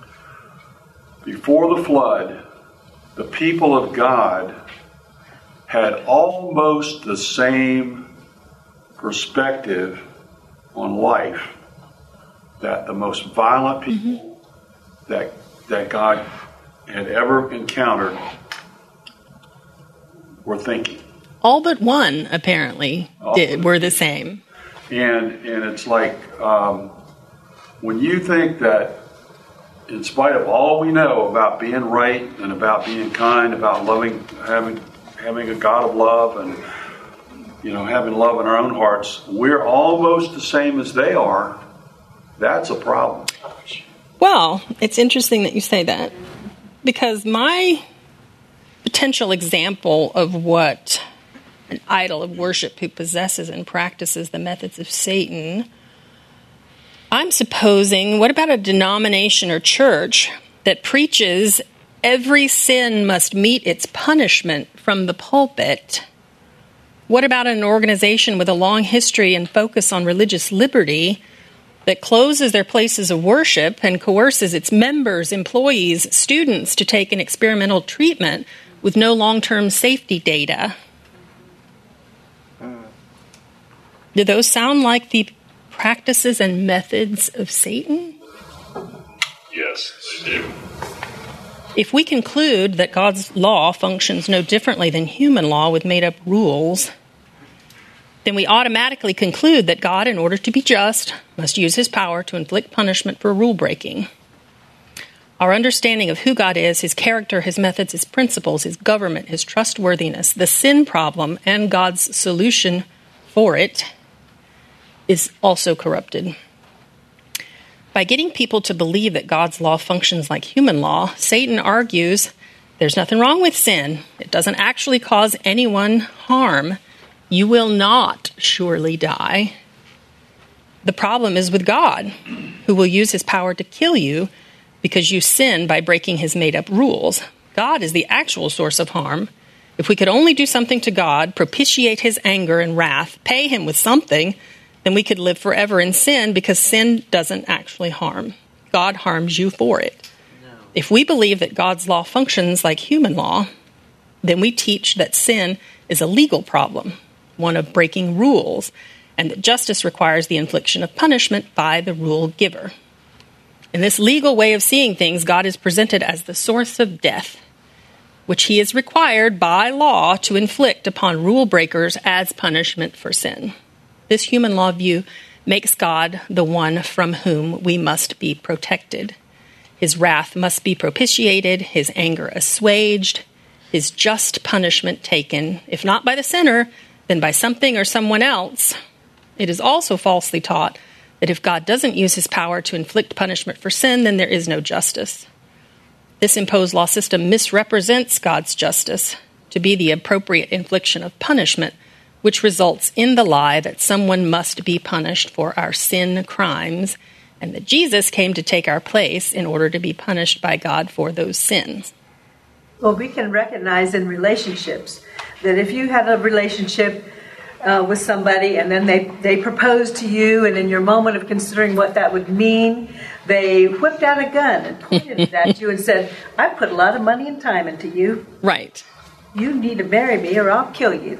before the flood, the people of God had almost the same perspective on life that the most violent people mm-hmm. that that God had ever encountered were thinking. All but one, apparently, All did, were the same. And and it's like um, when you think that in spite of all we know about being right and about being kind, about loving, having having a God of love and, you know, having love in our own hearts, we're almost the same as they are. That's a problem. Well, it's interesting that you say that, because my potential example of what an idol of worship who possesses and practices the methods of Satan, I'm supposing, what about a denomination or church that preaches every sin must meet its punishment from the pulpit? What about an organization with a long history and focus on religious liberty that closes their places of worship and coerces its members, employees, students to take an experimental treatment with no long-term safety data? Do those sound like the practices and methods of Satan? Yes, they do. If we conclude that God's law functions no differently than human law with made-up rules, then we automatically conclude that God, in order to be just, must use his power to inflict punishment for rule breaking. Our understanding of who God is, his character, his methods, his principles, his government, his trustworthiness, the sin problem, and God's solution for it is also corrupted. By getting people to believe that God's law functions like human law, Satan argues there's nothing wrong with sin. It doesn't actually cause anyone harm. You will not surely die. The problem is with God, who will use his power to kill you because you sin by breaking his made-up rules. God is the actual source of harm. If we could only do something to God, propitiate his anger and wrath, pay him with something, then we could live forever in sin, because sin doesn't actually harm. God harms you for it. No. If we believe that God's law functions like human law, then we teach that sin is a legal problem, one of breaking rules, and that justice requires the infliction of punishment by the rule giver. In this legal way of seeing things, God is presented as the source of death, which he is required by law to inflict upon rule breakers as punishment for sin. This human law view makes God the one from whom we must be protected. His wrath must be propitiated, his anger assuaged, his just punishment taken, if not by the sinner, then by something or someone else. It is also falsely taught that if God doesn't use his power to inflict punishment for sin, then there is no justice. This imposed law system misrepresents God's justice to be the appropriate infliction of punishment, which results in the lie that someone must be punished for our sin crimes, and that Jesus came to take our place in order to be punished by God for those sins. Well, we can recognize in relationships that if you had a relationship uh, with somebody and then they, they proposed to you, and in your moment of considering what that would mean, they whipped out a gun and pointed it at you and said, I put a lot of money and time into you. Right. You need to marry me or I'll kill you.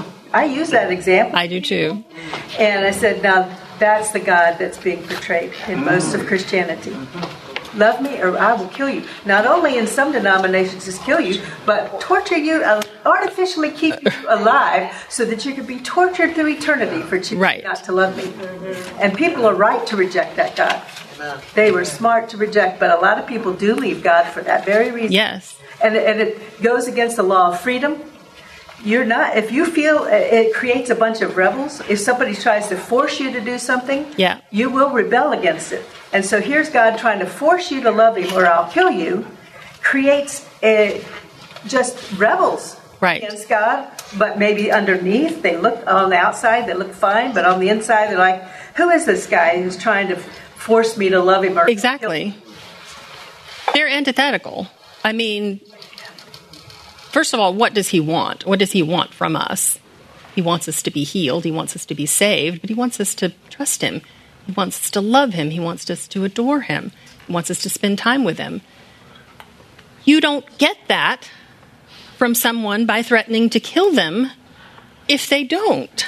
I use that example. I do too. And I said, now that's the God that's being portrayed in most of Christianity. Love me or I will kill you. Not only in some denominations just kill you, but torture you, uh, artificially keep you alive so that you can be tortured through eternity for choosing right. not to love me. And people are right to reject that God. They were smart to reject, but a lot of people do leave God for that very reason. Yes. And, and it goes against the law of freedom. You're not, if you feel it creates a bunch of rebels, if somebody tries to force you to do something, yeah. you will rebel against it. And so here's God trying to force you to love him or I'll kill you, creates a, just rebels right. against God, but maybe underneath, they look on the outside, they look fine, but on the inside, they're like, who is this guy who's trying to force me to love him or exactly. kill him? They're antithetical. I mean, first of all, what does he want? What does he want from us? He wants us to be healed. He wants us to be saved, but he wants us to trust him. He wants us to love him. He wants us to adore him. He wants us to spend time with him. You don't get that from someone by threatening to kill them if they don't.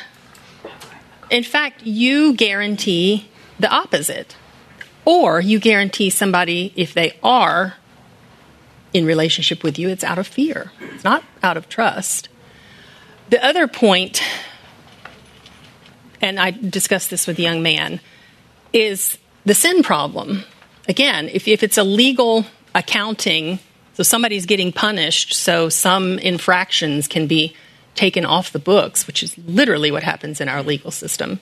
In fact, you guarantee the opposite. Or you guarantee somebody, if they are in relationship with you, it's out of fear. It's not out of trust. The other point, and I discussed this with a young man, is the sin problem. Again, if, if it's a legal accounting, so somebody's getting punished, so some infractions can be taken off the books, which is literally what happens in our legal system.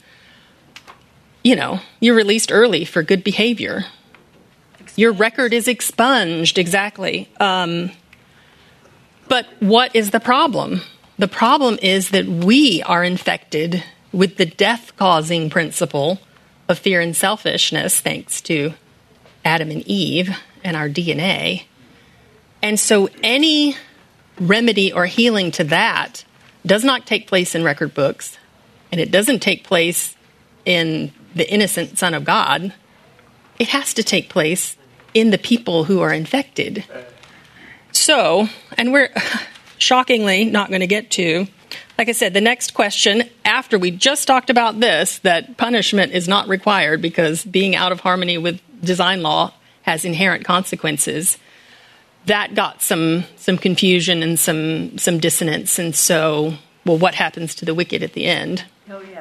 You know, you're released early for good behavior. Your record is expunged, exactly. Um, but what is the problem? The problem is that we are infected with the death-causing principle of fear and selfishness, thanks to Adam and Eve and our D N A. And so any remedy or healing to that does not take place in record books, and it doesn't take place in the innocent Son of God. It has to take place in the people who are infected. So, and we're shockingly not going to get to, like I said, the next question, after we just talked about this, that punishment is not required because being out of harmony with design law has inherent consequences, that got some some confusion and some some dissonance. And so, well, what happens to the wicked at the end? Oh, yeah.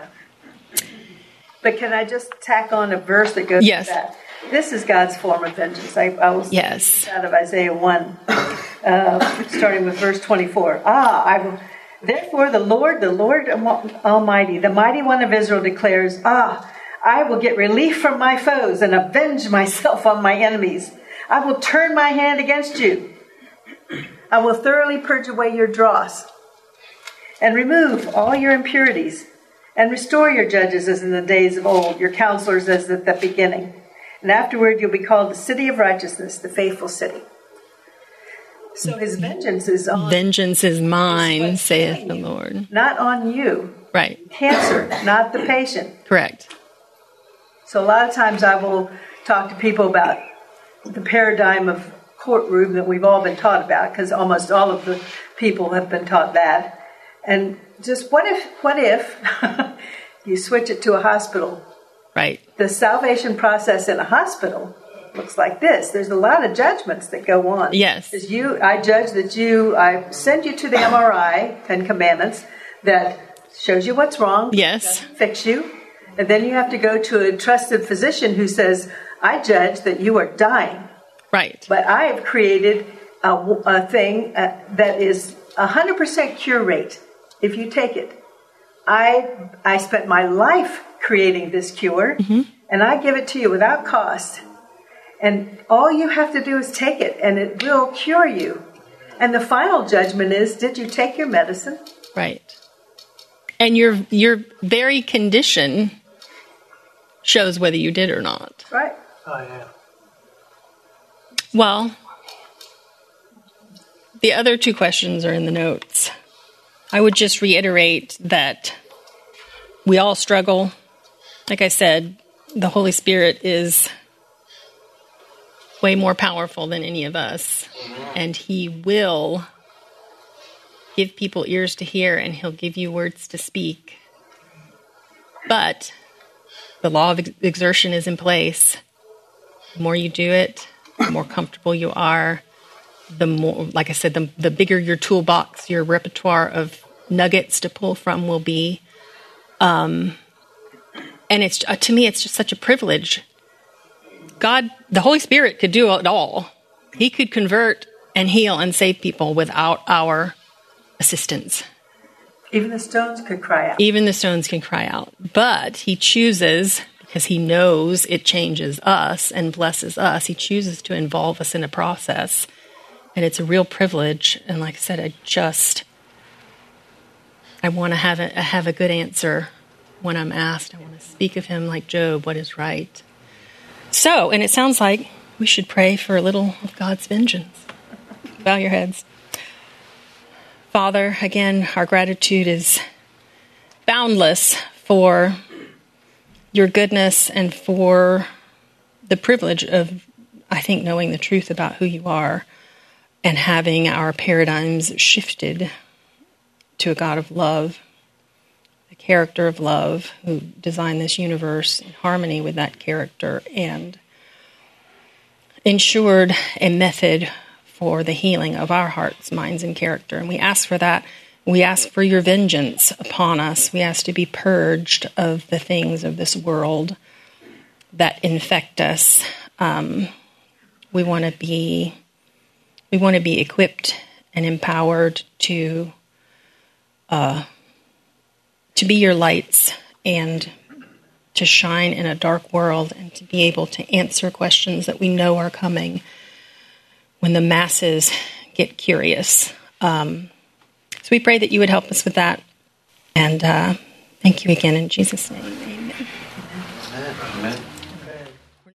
But can I just tack on a verse that goes yes. to that? This is God's form of vengeance. I, I will yes. out of Isaiah one, uh, starting with verse twenty-four. Ah, I will, therefore the Lord, the Lord Almighty, the mighty one of Israel declares, ah, I will get relief from my foes and avenge myself on my enemies. I will turn my hand against you. I will thoroughly purge away your dross and remove all your impurities and restore your judges as in the days of old, your counselors as at the beginning. And afterward you'll be called the city of righteousness, the faithful city. So his vengeance is on... Vengeance is mine, saith the Lord. Not on you. Right. Cancer, not the patient. Correct. So a lot of times I will talk to people about the paradigm of courtroom that we've all been taught about, because almost all of the people have been taught that. And just what if, what if you switch it to a hospital. Right. The salvation process in a hospital looks like this. There's a lot of judgments that go on. Yes. As you, I judge that you, I send you to the M R I, Ten Commandments, that shows you what's wrong. Yes. Fix you. And then you have to go to a trusted physician who says, I judge that you are dying. Right. But I have created a, a thing uh, that is a one hundred percent cure rate if you take it. I I spent my life creating this cure, mm-hmm. and I give it to you without cost. And all you have to do is take it, and it will cure you. And the final judgment is, did you take your medicine? Right. And your your very condition shows whether you did or not. Right. Oh, yeah. Well, the other two questions are in the notes. I would just reiterate that we all struggle. Like I said, the Holy Spirit is way more powerful than any of us, and He will give people ears to hear, and He'll give you words to speak. But the law of ex- exertion is in place. The more you do it, the more comfortable you are, the more, like I said, the, the bigger your toolbox, your repertoire of nuggets to pull from will be. Um, and it's uh, to me, it's just such a privilege. God, the Holy Spirit could do it all. He could convert and heal and save people without our assistance. Even the stones could cry out. Even the stones can cry out. But He chooses, because He knows it changes us and blesses us, He chooses to involve us in a process. And it's a real privilege. And like I said, I just, I want to have a, have a good answer when I'm asked. I want to speak of Him like Job, what is right. So, and it sounds like we should pray for a little of God's vengeance. Bow your heads. Father, again, our gratitude is boundless for your goodness and for the privilege of, I think, knowing the truth about who you are and having our paradigms shifted to a God of love, a character of love who designed this universe in harmony with that character and ensured a method for the healing of our hearts, minds, and character. And we ask for that. We ask for your vengeance upon us. We ask to be purged of the things of this world that infect us. Um, we want to be, we want to be equipped and empowered to, uh, to be your lights and to shine in a dark world and to be able to answer questions that we know are coming when the masses get curious. Um, so we pray that you would help us with that. And uh, thank you again in Jesus' name. Amen. Amen. Amen.